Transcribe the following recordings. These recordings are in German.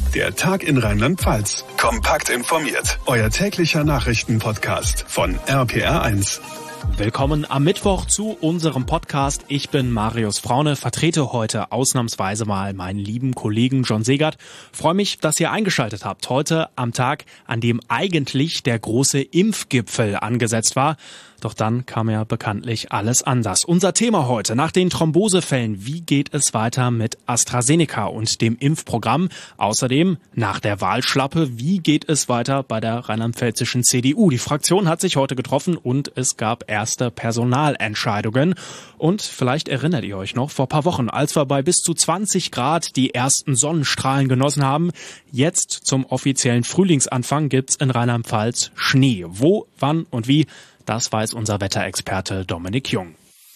Der Tag in Rheinland-Pfalz. Kompakt informiert. Euer täglicher Nachrichtenpodcast von RPR1. Willkommen am Mittwoch zu unserem Podcast. Ich bin Marius Fraune, vertrete heute ausnahmsweise mal meinen lieben Kollegen John Segert. Freue mich, dass ihr eingeschaltet habt. Heute am Tag, an dem eigentlich der große Impfgipfel angesetzt war. Doch dann kam ja bekanntlich alles anders. Unser Thema heute: Nach den Thrombosefällen, wie geht es weiter mit AstraZeneca und dem Impfprogramm? Außerdem nach der Wahlschlappe, wie geht es weiter bei der rheinland-pfälzischen CDU? Die Fraktion hat sich heute getroffen und es gab erste Personalentscheidungen. Und vielleicht erinnert ihr euch noch, vor ein paar Wochen, als wir bei bis zu 20 Grad die ersten Sonnenstrahlen genossen haben. Jetzt zum offiziellen Frühlingsanfang gibt's in Rheinland-Pfalz Schnee. Wo, wann und wie? Das weiß unser Wetterexperte Dominik Jung.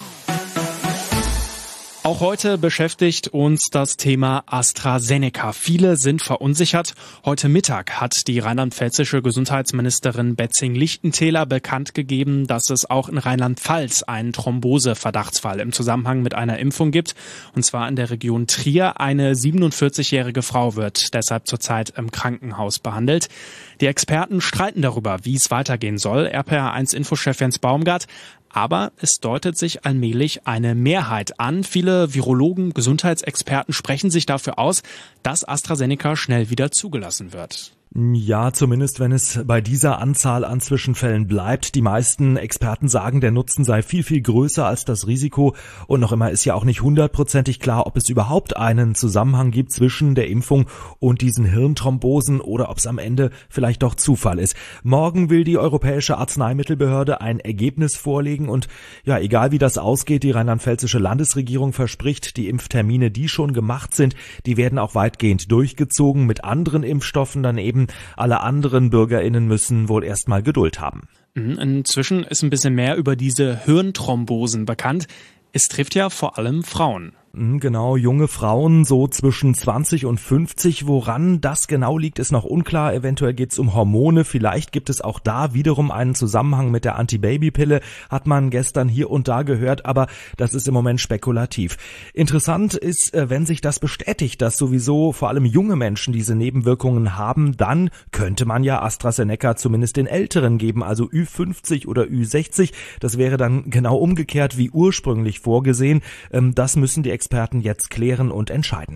Auch heute beschäftigt uns das Thema AstraZeneca. Viele sind verunsichert. Heute Mittag hat die rheinland-pfälzische Gesundheitsministerin Betzing-Lichtentäler bekannt gegeben, dass es auch in Rheinland-Pfalz einen Thrombose-Verdachtsfall im Zusammenhang mit einer Impfung gibt. Und zwar in der Region Trier. Eine 47-jährige Frau wird deshalb zurzeit im Krankenhaus behandelt. Die Experten streiten darüber, wie es weitergehen soll. RPR1-Infochef Jens Baumgart. Aber es deutet sich allmählich eine Mehrheit an. Viele Virologen, Gesundheitsexperten sprechen sich dafür aus, dass AstraZeneca schnell wieder zugelassen wird. Ja, zumindest wenn es bei dieser Anzahl an Zwischenfällen bleibt. Die meisten Experten sagen, der Nutzen sei viel, viel größer als das Risiko. Und noch immer ist ja auch nicht hundertprozentig klar, ob es überhaupt einen Zusammenhang gibt zwischen der Impfung und diesen Hirnthrombosen oder ob es am Ende vielleicht doch Zufall ist. Morgen will die Europäische Arzneimittelbehörde ein Ergebnis vorlegen. Und ja, egal wie das ausgeht, die rheinland-pfälzische Landesregierung verspricht, die Impftermine, die schon gemacht sind, die werden auch weitgehend durchgezogen. Mit anderen Impfstoffen dann eben. Alle anderen BürgerInnen müssen wohl erstmal Geduld haben. Inzwischen ist ein bisschen mehr über diese Hirnthrombosen bekannt. Es trifft ja vor allem Frauen. Genau, junge Frauen, so zwischen 20 und 50. Woran das genau liegt, ist noch unklar. Eventuell geht es um Hormone. Vielleicht gibt es auch da wiederum einen Zusammenhang mit der Antibabypille. Hat man gestern hier und da gehört, aber das ist im Moment spekulativ. Interessant ist, wenn sich das bestätigt, dass sowieso vor allem junge Menschen diese Nebenwirkungen haben, dann könnte man ja AstraZeneca zumindest den Älteren geben, also Ü50 oder Ü60. Das wäre dann genau umgekehrt wie ursprünglich vorgesehen. Das müssen die Experten jetzt klären und entscheiden.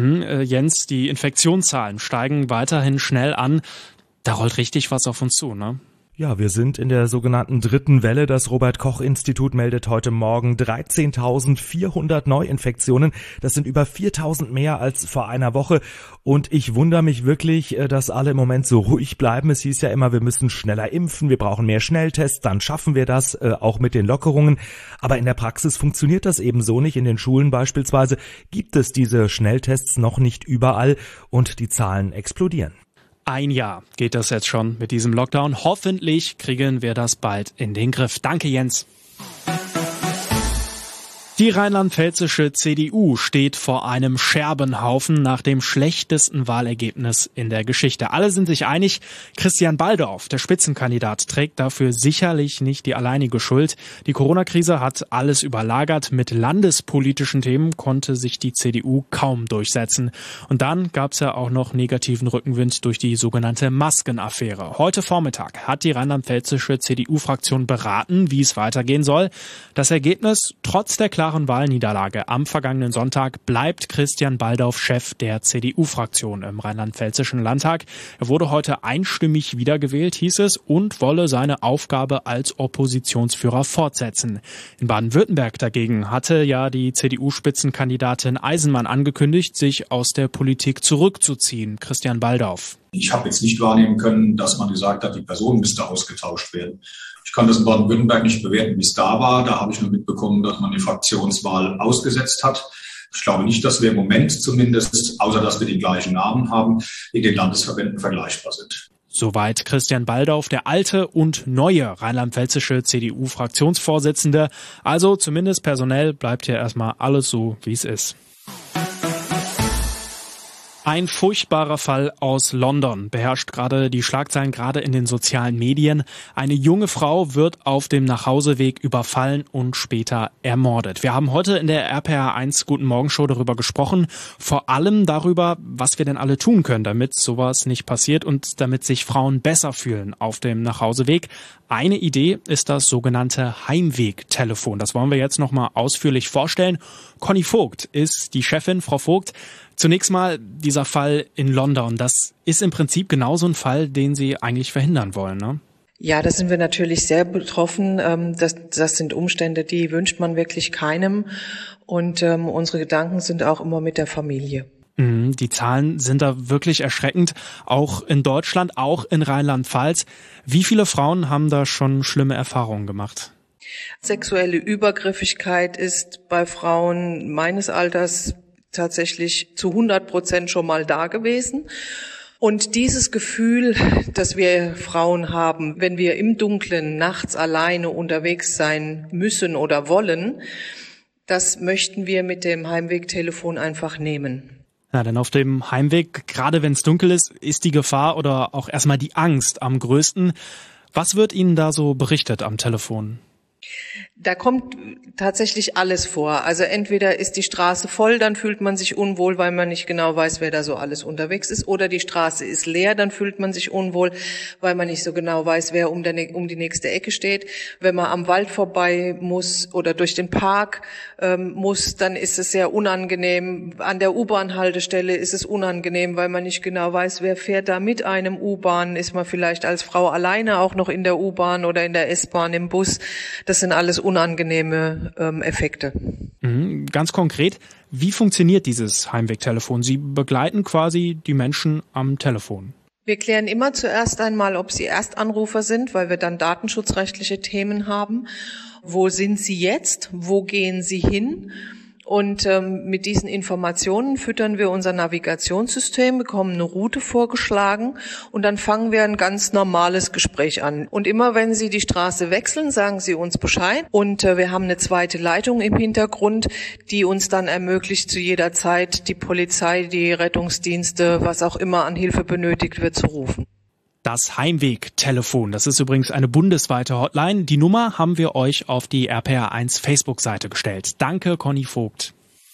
Jens, die Infektionszahlen steigen weiterhin schnell an. Da rollt richtig was auf uns zu, ne? Ja, wir sind in der sogenannten dritten Welle. Das Robert-Koch-Institut meldet heute Morgen 13.400 Neuinfektionen. Das sind über 4.000 mehr als vor einer Woche. Und ich wundere mich wirklich, dass alle im Moment so ruhig bleiben. Es hieß ja immer, wir müssen schneller impfen, wir brauchen mehr Schnelltests, dann schaffen wir das, auch mit den Lockerungen. Aber in der Praxis funktioniert das eben so nicht. In den Schulen beispielsweise gibt es diese Schnelltests noch nicht überall und die Zahlen explodieren. Ein Jahr geht das jetzt schon mit diesem Lockdown. Hoffentlich kriegen wir das bald in den Griff. Danke, Jens. Die rheinland-pfälzische CDU steht vor einem Scherbenhaufen nach dem schlechtesten Wahlergebnis in der Geschichte. Alle sind sich einig, Christian Baldauf, der Spitzenkandidat, trägt dafür sicherlich nicht die alleinige Schuld. Die Corona-Krise hat alles überlagert. Mit landespolitischen Themen konnte sich die CDU kaum durchsetzen. Und dann gab es ja auch noch negativen Rückenwind durch die sogenannte Maskenaffäre. Heute Vormittag hat die rheinland-pfälzische CDU-Fraktion beraten, wie es weitergehen soll. Das Ergebnis: Trotz der klaren Wahlniederlage am vergangenen Sonntag bleibt Christian Baldauf Chef der CDU-Fraktion im rheinland-pfälzischen Landtag. Er wurde heute einstimmig wiedergewählt, hieß es, und wolle seine Aufgabe als Oppositionsführer fortsetzen. In Baden-Württemberg dagegen hatte ja die CDU-Spitzenkandidatin Eisenmann angekündigt, sich aus der Politik zurückzuziehen. Christian Baldauf. Ich habe jetzt nicht wahrnehmen können, dass man gesagt hat, die Personen müsste ausgetauscht werden. Ich kann das in Baden-Württemberg nicht bewerten, wie es da war. Da habe ich nur mitbekommen, dass man die Fraktionswahl ausgesetzt hat. Ich glaube nicht, dass wir im Moment zumindest, außer dass wir die gleichen Namen haben, in den Landesverbänden vergleichbar sind. Soweit Christian Baldauf, der alte und neue rheinland-pfälzische CDU-Fraktionsvorsitzende. Also zumindest personell bleibt hier erstmal alles so, wie es ist. Ein furchtbarer Fall aus London beherrscht gerade die Schlagzeilen, gerade in den sozialen Medien. Eine junge Frau wird auf dem Nachhauseweg überfallen und später ermordet. Wir haben heute in der RPR1 Guten Morgen Show darüber gesprochen, vor allem darüber, was wir denn alle tun können, damit sowas nicht passiert und damit sich Frauen besser fühlen auf dem Nachhauseweg. Eine Idee ist das sogenannte Heimwegtelefon. Das wollen wir jetzt nochmal ausführlich vorstellen. Conny Vogt ist die Chefin. Frau Vogt, zunächst mal dieser Fall in London. Das ist im Prinzip genauso ein Fall, den Sie eigentlich verhindern wollen, ne? Ja, da sind wir natürlich sehr betroffen. Das sind Umstände, die wünscht man wirklich keinem. Und unsere Gedanken sind auch immer mit der Familie. Die Zahlen sind da wirklich erschreckend, auch in Deutschland, auch in Rheinland-Pfalz. Wie viele Frauen haben da schon schlimme Erfahrungen gemacht? Sexuelle Übergriffigkeit ist bei Frauen meines Alters tatsächlich zu 100% schon mal da gewesen. Und dieses Gefühl, das wir Frauen haben, wenn wir im Dunkeln nachts alleine unterwegs sein müssen oder wollen, das möchten wir mit dem Heimwegtelefon einfach nehmen. Ja, denn auf dem Heimweg, gerade wenn es dunkel ist, ist die Gefahr oder auch erstmal die Angst am größten. Was wird Ihnen da so berichtet am Telefon? Da kommt tatsächlich alles vor. Also entweder ist die Straße voll, dann fühlt man sich unwohl, weil man nicht genau weiß, wer da so alles unterwegs ist. Oder die Straße ist leer, dann fühlt man sich unwohl, weil man nicht so genau weiß, wer um die nächste Ecke steht. Wenn man am Wald vorbei muss oder durch den Park muss, dann ist es sehr unangenehm. An der U-Bahn-Haltestelle ist es unangenehm, weil man nicht genau weiß, wer fährt da mit einem U-Bahn. Ist man vielleicht als Frau alleine auch noch in der U-Bahn oder in der S-Bahn, im Bus. Das sind alles unangenehme Effekte. Ganz konkret, wie funktioniert dieses Heimwegtelefon? Sie begleiten quasi die Menschen am Telefon. Wir klären immer zuerst einmal, ob sie Erstanrufer sind, weil wir dann datenschutzrechtliche Themen haben. Wo sind sie jetzt? Wo gehen sie hin? Und mit diesen Informationen füttern wir unser Navigationssystem, bekommen eine Route vorgeschlagen und dann fangen wir ein ganz normales Gespräch an. Und immer wenn Sie die Straße wechseln, sagen Sie uns Bescheid. Und wir haben eine zweite Leitung im Hintergrund, die uns dann ermöglicht, zu jeder Zeit die Polizei, die Rettungsdienste, was auch immer an Hilfe benötigt wird, zu rufen. Das Heimwegtelefon, das ist übrigens eine bundesweite Hotline. Die Nummer haben wir euch auf die RPR1 Facebook-Seite gestellt. Danke, Conny Vogt.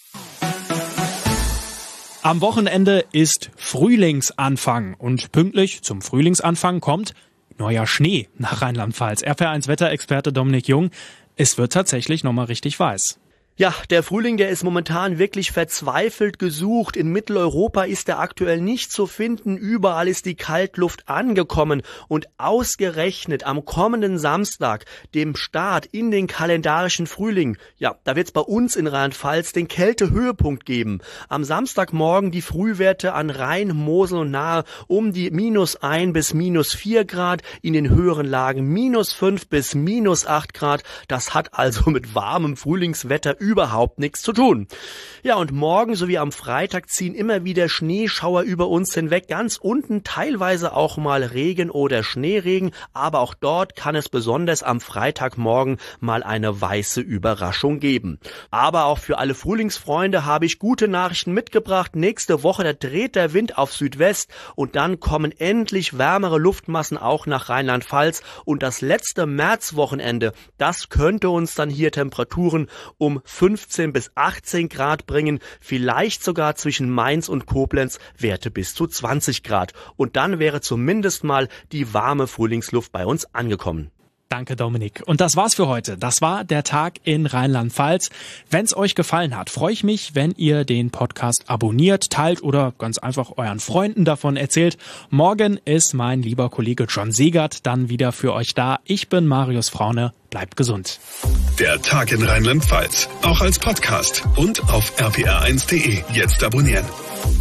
Am Wochenende ist Frühlingsanfang und pünktlich zum Frühlingsanfang kommt neuer Schnee nach Rheinland-Pfalz. RPR1-Wetterexperte Dominik Jung, es wird tatsächlich nochmal richtig weiß. Ja, der Frühling, der ist momentan wirklich verzweifelt gesucht. In Mitteleuropa ist er aktuell nicht zu finden. Überall ist die Kaltluft angekommen. Und ausgerechnet am kommenden Samstag, dem Start in den kalendarischen Frühling, ja, da wird's bei uns in Rheinland-Pfalz den Kältehöhepunkt geben. Am Samstagmorgen die Frühwerte an Rhein, Mosel und Nahe um die -1 bis -4 Grad. In den höheren Lagen -5 bis -8 Grad. Das hat also mit warmem Frühlingswetter überhaupt nichts zu tun. Ja, und morgen sowie am Freitag ziehen immer wieder Schneeschauer über uns hinweg. Ganz unten teilweise auch mal Regen oder Schneeregen, aber auch dort kann es besonders am Freitagmorgen mal eine weiße Überraschung geben. Aber auch für alle Frühlingsfreunde habe ich gute Nachrichten mitgebracht. Nächste Woche, da dreht der Wind auf Südwest und dann kommen endlich wärmere Luftmassen auch nach Rheinland-Pfalz. Und das letzte Märzwochenende, das könnte uns dann hier Temperaturen um 15 bis 18 Grad bringen, vielleicht sogar zwischen Mainz und Koblenz Werte bis zu 20 Grad. Und dann wäre zumindest mal die warme Frühlingsluft bei uns angekommen. Danke, Dominik. Und das war's für heute. Das war der Tag in Rheinland-Pfalz. Wenn's euch gefallen hat, freue ich mich, wenn ihr den Podcast abonniert, teilt oder ganz einfach euren Freunden davon erzählt. Morgen ist mein lieber Kollege John Segert dann wieder für euch da. Ich bin Marius Fraune. Bleibt gesund. Der Tag in Rheinland-Pfalz, auch als Podcast und auf rpr1.de. Jetzt abonnieren.